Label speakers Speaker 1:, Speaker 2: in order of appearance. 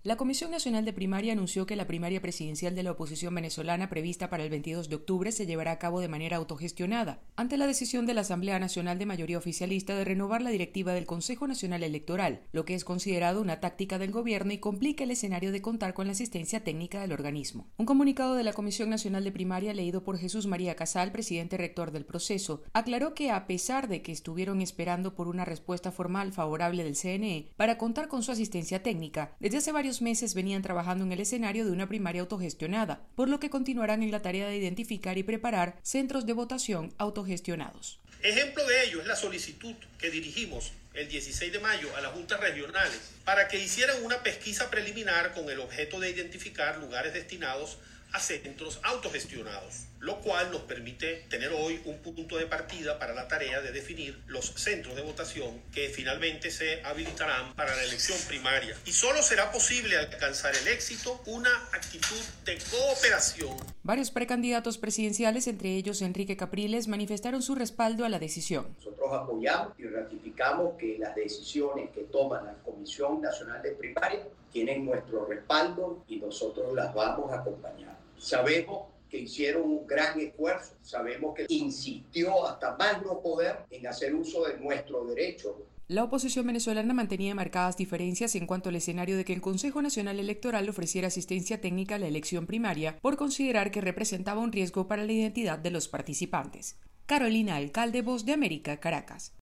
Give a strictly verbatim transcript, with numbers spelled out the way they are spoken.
Speaker 1: La Comisión Nacional de Primaria anunció que la primaria presidencial de la oposición venezolana prevista para el veintidós de octubre se llevará a cabo de manera autogestionada, ante la decisión de la Asamblea Nacional de mayoría oficialista de renovar la directiva del Consejo Nacional Electoral, lo que es considerado una táctica del gobierno y complica el escenario de contar con la asistencia técnica del organismo. Un comunicado de la Comisión Nacional de Primaria, leído por Jesús María Casal, presidente rector del proceso, aclaró que a pesar de que estuvieron esperando por una respuesta formal favorable del C N E para contar con su asistencia técnica, desde hace varios meses venían trabajando en el escenario de una primaria autogestionada, por lo que continuarán en la tarea de identificar y preparar centros de votación autogestionados.
Speaker 2: Ejemplo de ello es la solicitud que dirigimos el dieciséis de mayo a las juntas regionales para que hicieran una pesquisa preliminar con el objeto de identificar lugares destinados a centros autogestionados, lo cual nos permite tener hoy un punto de partida para la tarea de definir los centros de votación que finalmente se habilitarán para la elección primaria. Y solo será posible alcanzar el éxito una actitud de cooperación.
Speaker 1: Varios precandidatos presidenciales, entre ellos Enrique Capriles, manifestaron su respaldo a la decisión.
Speaker 3: Nosotros apoyamos y ratificamos que las decisiones que toma la Comisión Nacional de Primaria tienen nuestro respaldo y nosotros las vamos a acompañar. Sabemos que hicieron un gran esfuerzo, sabemos que insistió hasta más no poder en hacer uso de nuestro derecho.
Speaker 1: La oposición venezolana mantenía marcadas diferencias en cuanto al escenario de que el Consejo Nacional Electoral ofreciera asistencia técnica a la elección primaria por considerar que representaba un riesgo para la identidad de los participantes. Carolina Alcalde, Voz de América, Caracas.